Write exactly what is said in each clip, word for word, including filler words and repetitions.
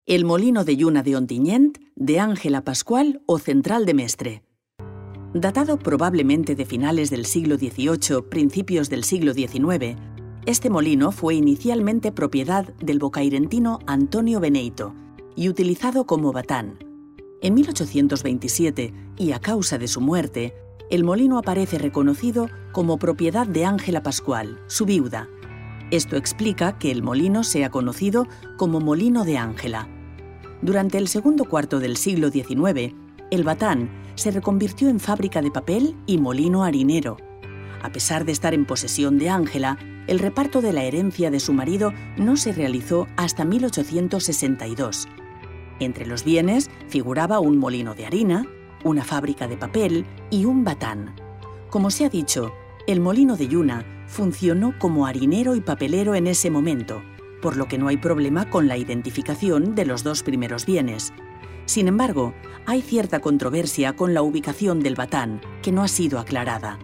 El molino de Lluna de Ontinyent, de Ángela Pascual o Central de Mestre. Datado probablemente de finales del siglo dieciocho, principios del siglo diecinueve, este molino fue inicialmente propiedad del bocairentino Antonio Beneito y utilizado como batán. En mil ochocientos veintisiete, y a causa de su muerte, el molino aparece reconocido como propiedad de Ángela Pascual, su viuda. Esto explica que el molino sea conocido como Molino de Ángela. Durante el segundo cuarto del siglo diecinueve, el batán se reconvirtió en fábrica de papel y molino harinero. A pesar de estar en posesión de Ángela, el reparto de la herencia de su marido no se realizó hasta mil ochocientos sesenta y dos. Entre los bienes figuraba un molino de harina, una fábrica de papel y un batán. Como se ha dicho, el molino de Lluna funcionó como harinero y papelero en ese momento, por lo que no hay problema con la identificación de los dos primeros bienes. Sin embargo, hay cierta controversia con la ubicación del batán, que no ha sido aclarada.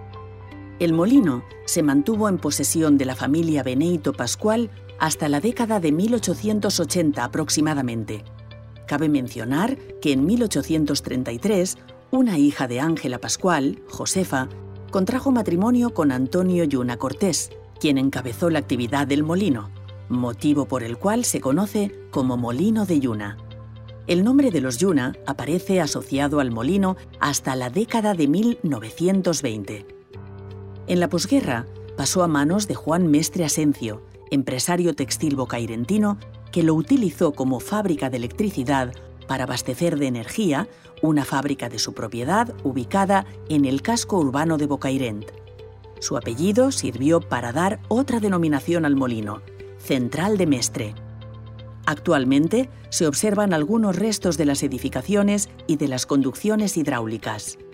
El molino se mantuvo en posesión de la familia Beneito Pascual hasta la década de mil ochocientos ochenta aproximadamente. Cabe mencionar que en mil ochocientos treinta y tres, una hija de Ángela Pascual, Josefa, contrajo matrimonio con Antonio Lluna Cortés, quien encabezó la actividad del molino, motivo por el cual se conoce como Molino de Lluna. El nombre de los Lluna aparece asociado al molino hasta la década de mil novecientos veinte. En la posguerra pasó a manos de Juan Mestre Asencio, empresario textil bocairentino, que lo utilizó como fábrica de electricidad para abastecer de energía una fábrica de su propiedad ubicada en el casco urbano de Bocairent. Su apellido sirvió para dar otra denominación al molino, Central de Mestre. Actualmente se observan algunos restos de las edificaciones y de las conducciones hidráulicas.